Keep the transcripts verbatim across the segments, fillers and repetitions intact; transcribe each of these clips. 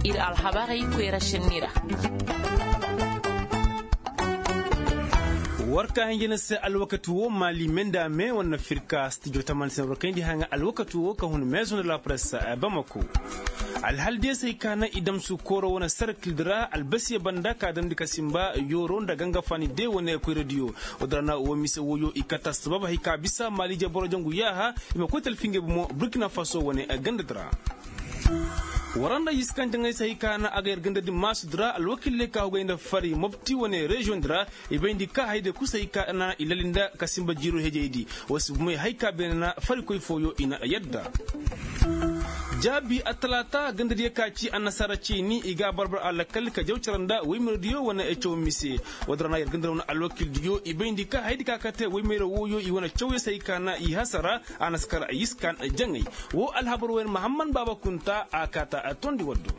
ir alhabari kwera shinira warka hangina se alwakatu wo mali menda me wana firka studio taman sen rokendi hanga alwakatu wo ka hun maison de la presse Bamako alhalde sai kana idam su koro wana sarkil dira albasiya banda ka dan dika simba yoro da ganga fani de wana ku radio odrana wo mise woyo ikata sababa hika bisa mali je borojongu yaha ima ko telfinge mo Burkina Faso wana ganda dira waranda yiskan jangai sai kana agayar ganda di masu dira alwakille ka hoga inda fari mafti wane region dira ibendi ka haide kusa ika na ilalinda kasimba jiro hejeidi wasu mai haika benana fari koi foyo ina yadda jabi atalata ganda di kaci an nasara ce ni iga barbar alakal ka jaucaran da wai mai diyo wana echo mise wadrana yar ganda wana alwakil diyo ibendi ka haide ka kate wai mai woyo i wana chowe sai kana i hasara anaskara yiskan jangai wo alhabar wen muhammad baba kunta akata atondi waddo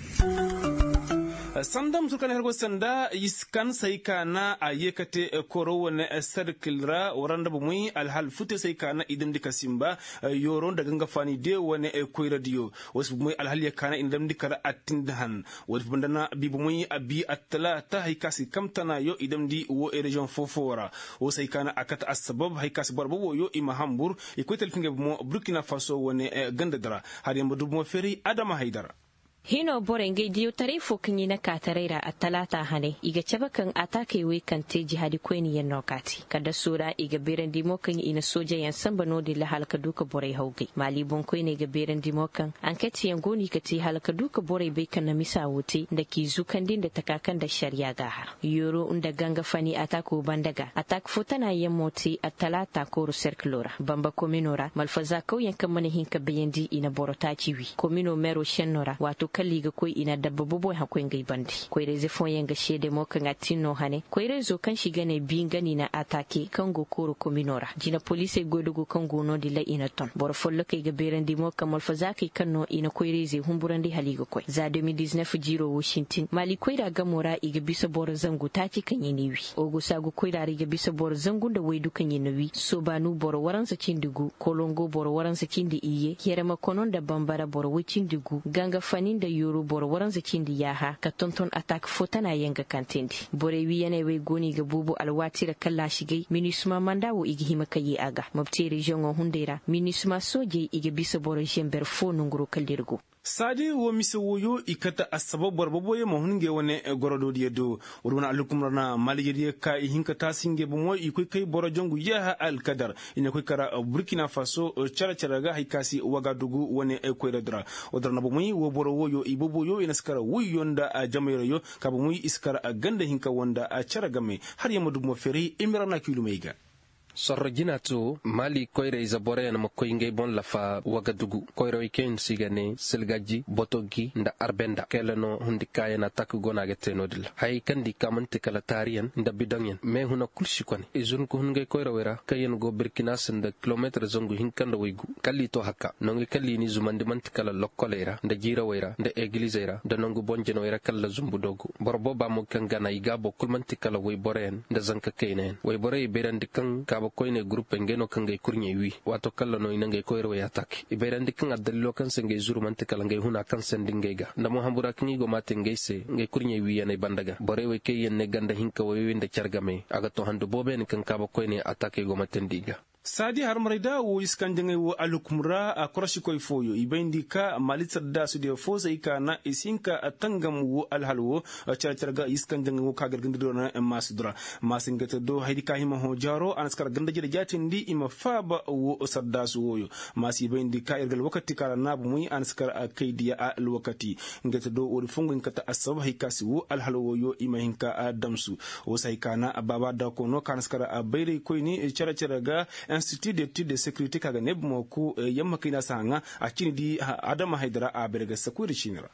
sandam sukan hergo sanda yiskan sai kana ayekate koro wane sarkilra waranda bumui alhal fute sai kana idam dika simba yoron daga ngafani de wane koy radio wasu bumui alhal yakana indam dikara atindahan wasu bandana bi bumui abi atla ta haykasi kamtana yo idam di wo region fofora wo sai kana akata asbab haykasi barbo yo imahambur ikoy telfinge mo Burkina Faso wane gandadara har yamba dubo feri Adama Haidara hino borenge diyo tarifo kinyi na kataraira atalata hane iga chabakan atake we kante jihadi kweni yan nokati kada sura iga beren dimo kan ina soja yan samba no de la halka duka borai hauge mali bon kweni iga beren dimo kan anketi yan goni kati halka duka borai bai kan na misa wuti da ki zukan din da takakan da shari'a gaha yoro unda ganga fani atako bandaga atak fotana yan moti atalata ko circulora bamba kominora malfaza ko yan kan mani hinka bayandi ina borota ciwi komino mero shenora wato kalli ga koi ina dabba bobo ha koi ngai bandi koi reze fon yanga shede mo kan atino hane koi rezo kan shiga ne bingani na atake kan go koro kominora jina police godugo kan go no dilla ina ton bor follo kai ga berandi mo kan malfaza kai kan no ina koi reze humburandi haliga koi za deux mille dix-neuf jiro Washington mali koi da gamora iga bisa bor zangu taki kan yiniwi ogo sagu koi da riga bisa bor zangu da wai dukan yiniwi so banu bor waransa cindigu kolongo bor waransa cindi iye yere makonon da bambara bor wucindigu ganga fanin da yoro bor waran zakin di yaha ka tonton attack fotana yanga kantindi bore wi yana we goni ga bubu alwati da kalla shigai minisma mandawo igi hima kayi aga mabti region hundera minisma soje igi bisa bor jember fo nunguro kaldirgo sadi wo mise woyo ikata asbab barbo ye mohunge wone gorodo diedo uruna alukumrana maligediye ka hinka tasinge bumo ikoy kay borojongu yaha al kadar ina koy kara Burkina Faso chara chara ga haykasi wagadugu wone koy radra odrana bumui wo boro woyo ibobo yo ina skara wuyonda jamayro yo ka bumui iskara ganda hinka wonda chara game har yamadu mo feri emirana kilumeiga sorro jinato mali koyre isa boreyan ma koyngey bon lafa wagadugu koyro ken sigane selgaji botogi nda arbenda keleno hundi kayena tak gonage tenodil hay kandi kamanti kala tariyan nda bidonyen me huna kulshi kon izun ko hungey koyro wera kayen go Burkina senda kilometre zongu hinkanda waygu kalli to hakka nongi kalli ni zumandi manti kala lokkolera nda jira wera nda eglisera nda nongu bonjeno wera kala zumbu dogu borbo ba mo kangana iga bo kulmanti kala way boreyan nda zanka kaynen way borey berandi kan ba koyne groupe ngeno kangay kurnye wi wato kala no ina ngay koyro ya tak iberandi kan adallo kan sengay zuru mante kala ngay huna kan sendingega ndamo hambura kingi go mate ngay se ngay kurnye wi yana bandaga borewe kay yenne ganda hinka wewe nda chargame aga to hando bobe ni kan kaba koyne atake go matendiga sadi har marida wo iskan jangai wo alukumra a kurashi koy foyo ibendi ka malitsa da su de fosa ika na isinka atangam wo alhalwo charcharga iskan jangai wo kagar gindido na masudra masingata do haidi ka hima ho jaro anaskar gandaje da jatindi ima faba wo sadda su woyo masi ibendi ka irgal wakati kala nabu muy anaskar akaidiya al wakati ngata do wo fungu ngata asab haikasi wo alhalwo yo ima hinka adamsu wo sai kana baba da ko no kanaskar abaire koy ni charcharga Institut d'études de sécurité kaga nebmo ku yamma kina sanga a cini di Adama Haidara a berga sakuri shinira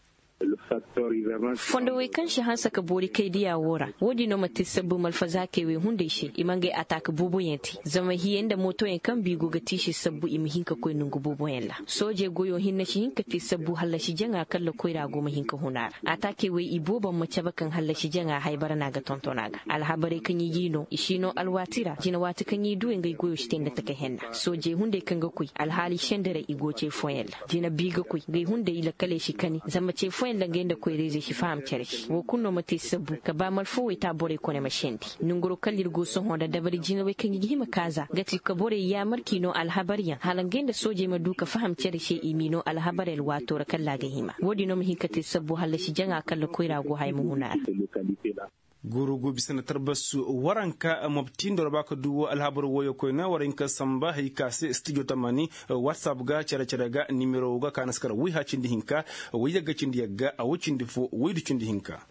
fondo we kan shi hansa ka bori kai diya wora wodi no mati sabbu malfaza ke we hunde shi imange attack bubu yenti zama hiyen da moto en kan bigo ga tishi sabbu imi hinka koy nungu bubu yalla soje goyo hinna shi hinka ti sabbu halla shi janga kala koy rago ma hinka hunar attack we iboban mace bakan halla shi janga haibara na ga tontonaga alhabare kan yi yino ishino alwatira jina wati kan yi duwen ga goyo shi tenda take henna soje hunde kan ga koy alhali shendere igoce foyella jina biga koy ga hunde ila kale shi kani zama ce foyella dangain da koy reze shi faham cere wo kunno mate sabu ka ba mal fo ita bore ko ne mashendi nunguro kallir go so honda dabari jina we kan gihima kaza gati ka bore ya marki no alhabariyan halangain da soje ma duka faham cere she imino alhabarel wato rakalla ga hima wodi no mi hikate sabu halashi janga kala koyra go hay mu hunar gurugu bisana tarbasu waranka mabtin da baka duwo alhabar woyo ko na waranka samba hayka se studio tamani whatsapp ga cara cara ga numero ga kana skara wi ha cindi hinka wi daga cindi ga a wucin difo wi du cindi hinka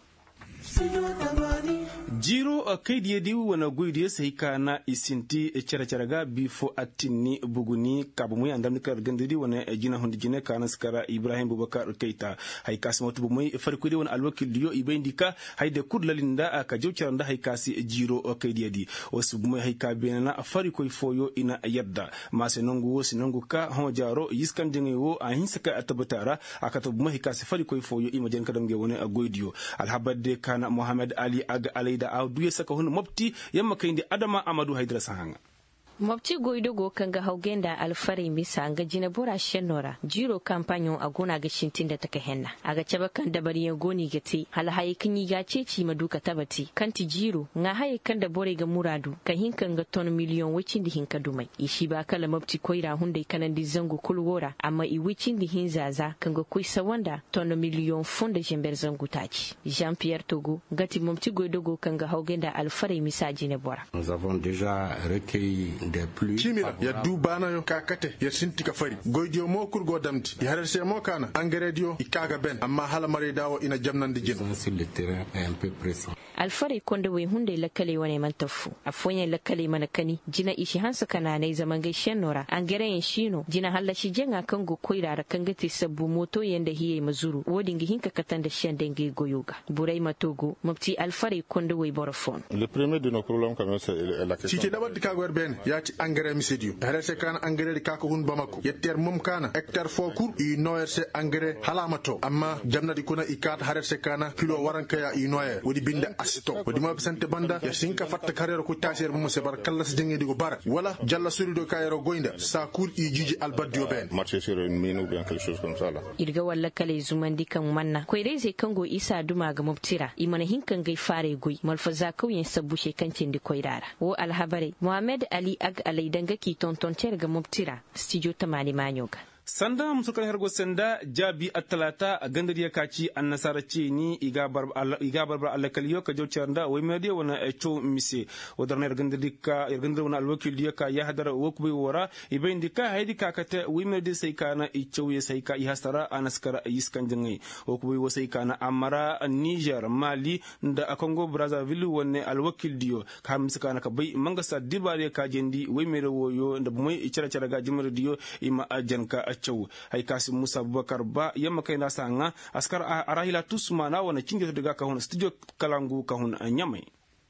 jiro a kai da yadi wana goyi da sai kana isinti cara cara ga bifo atini buguni kabu mu yanda ni kar gandidi wana jina hundi jine kana skara Ibrahim Bubakar Keita hay kasmatu bu mai farko da wana alwakil diyo ibendika hay da kudlalinda aka jaucar da hay kasi jiro a kai da yadi wasu bu mai hay ka benana fari koy foyo ina yadda masu nangu wasu nangu ka hon jaro yiskan jinge wo a hinsaka atabatara aka to bu mai kasi fari koy foyo imajen kadam ge wona goydiyo alhabade kana Muhammad Ali aga alaida a duye saka hun mabti yamma kaindi Adama Amadu Haidara Sahanga mabti goido go kanga haugenda alfari misa nga jina bora shenora jiro kampanyon agona ga shintin da taka henna aga caba kan da bari goni gati hal hayi kinyi ga ceci maduka tabati kanti jiro nga hayi kan da bore ga muradu ka hinkan ga ton miliyon wicin di hinka dumai ishi ba kala mabti koira hunde kanan di zango kulwora amma i wicin di hinzaza kanga kuisa wanda ton miliyon fonda jember zango taci Jean Pierre Togo gati mabti goido go kanga haugenda alfari misa jina bora nous avons déjà recueilli kimira ya dubana yo kakate ya sinti ka fari goydio mo kurgo damti ya harse mo kana engrais dio ikaga ben amma hala mare dawo ina jamnande jin sur le terrain est un peu pressant alfari konda we hunde lakale wane man tafu afonya lakale mana kani jina ishi hansa kana nay zaman gaishen nora engrais en shino jina halla shi jenga kango koirara kangati sabu moto yenda hiye mazuru wodingi hinka katanda shendenge goyoga burai matogo mabti alfari konda we borofon le premier de nos problèmes quand même c'est la question ci dabat ka gwer ben ya ci engrais misidio harse kana engrais ka ko hun bamako yetter mum kana hectare fo kur i noyer engrais halamato amma jamnadi kuna ikat harse kana kilo waranka ya i noyer wodi binda asito wodi ma sante banda ya sinka fatta karero ko tasher mo se bar kala se jengi digo bara wala jalla surido kayero goinda sa kur i jiji albadio ben marché sur une mine ou bien quelque chose comme ça là irga walla kale zumandi kan manna ko reze kango isa duma ga mubtira imana hinkan gai fare goi malfaza kauyen sabushe kancin di koirara wo alhabare Muhammad Ali ag alai danga ki tonton terga mubtira studio tamani manyoga sanda musukan hergo senda jabi atalata a gandar ya kaci an nasara ce ni iga barbar alakaliyo ka jaucar da wai mai wana echo mise wadar na gandar dika gandar wana alwakil diya ka ya hadara wakube wara ibayin dika haidi kakata wai mai da sai kana icho ya sai ka ihastara a naskara yiskan jingai wakube wa sai kana amara Niger Mali da Congo Brazzaville wanne alwakil diyo ka hamsa kana ka bai mangasa dibare ka jendi wai mai da woyo da mai icara cara ga jimar diyo ima ajanka cew hay kasim Musa Abubakar ba yamma kai nasa nga askar arahila tusmana wana cinge daga ka hon studio kalangu ka hon nyamai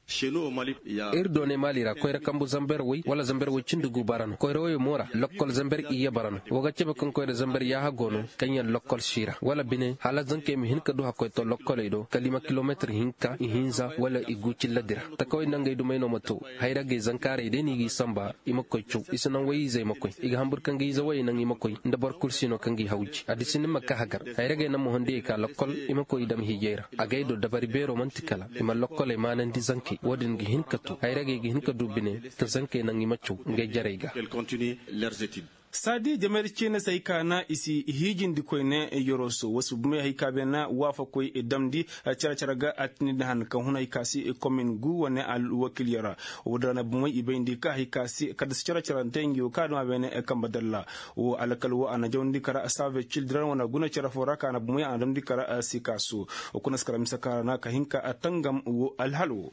irdone malira koyra kambu zamber wi wala zamber wi cindugu barano koyra wi mora lokkol zamber iya barano woga cebe kon koyra zamber ya hagono kanya lokkol shira wala bine hala zanke mi hinka du hakoy to lokkol ido kalima kilometer hinka ihinza wala iguci ladira takoy nangay du mayno mato hayra ge zankare de ni gi samba imakoy chu isnan wayi zay makoy iga hambur kangi za wayi nang imakoy ndabar kursino kangi hawji adisin makka hagar hayra ge nam honde ka lokkol imakoy dam hijera agay do dabari bero mantikala ima lokkol e manan di zanki wadin gi hinkatu hayrage gi hinkatu bine ta zanke nan imachu ngay jarayga sadi jamar cene sai kana isi hijin di koyne yoroso wasu bume hay kabena wafa koy damdi cara cara ga atni dan kan hunay kasi commune gu wone al wakil yara wodana bume ibendi ka hay kasi kada cara cara tengi o kadma bene e kambadalla o alakal wo ana jondi kara save children wana guna cara fora kana bume andam di kara sikasu o kuna skara misaka na ka hinka atangam wo alhalu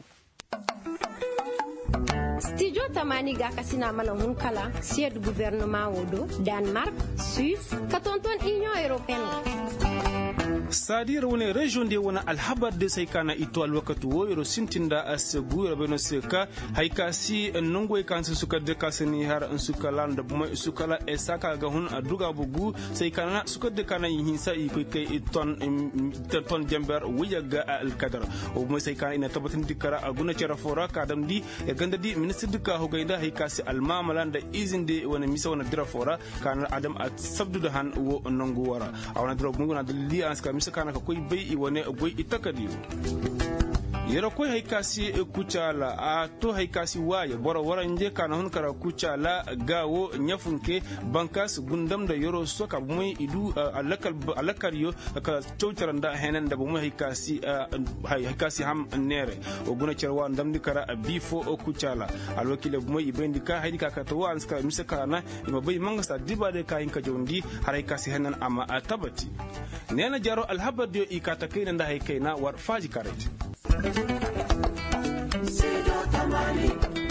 Studio Tamani ga kasina malan hunkala siège gouvernement wodo Danemark, Suisse, katonton Union Européenne. Sadir woni region de wona alhabar de sai kana ito alwakatu wo yoro sintinda asgu rabeno seka hayka si nongo e kansu suka de kasini har an suka landa buma suka e saka ga hun aduga bugu sai kana suka de kana yin sa i ko kay ton ton jamber wiyaga al kadar o mo sai kana ina tabatin dikara aguna cera fora kadam di e ganda di ministre dika ho gayda hayka si almamalanda izinde wona misa wona dira fora kana adam at sabdu han wo nongo wara awna dro mu wona li anska misa kana ka koi bai i wane goi itakadiyo yara koi haikasi kuchala a to haikasi waye bora wara nje kana hun kara kuchala gawo nyafunke bankas gundam da yoro soka bumai idu alakal alakal yo ka chautaranda henen da bumai haikasi haikasi ham nere oguna charwa ndamdi kara bifo kuchala alwakile bumai ibendi ka haidi ka to wan ska misa kana ima bai mangasa diba de ka inka jondi haikasi henen ama atabati nena jaro alhabadio ikata kaina nda haikaina war faji karete Sido tamani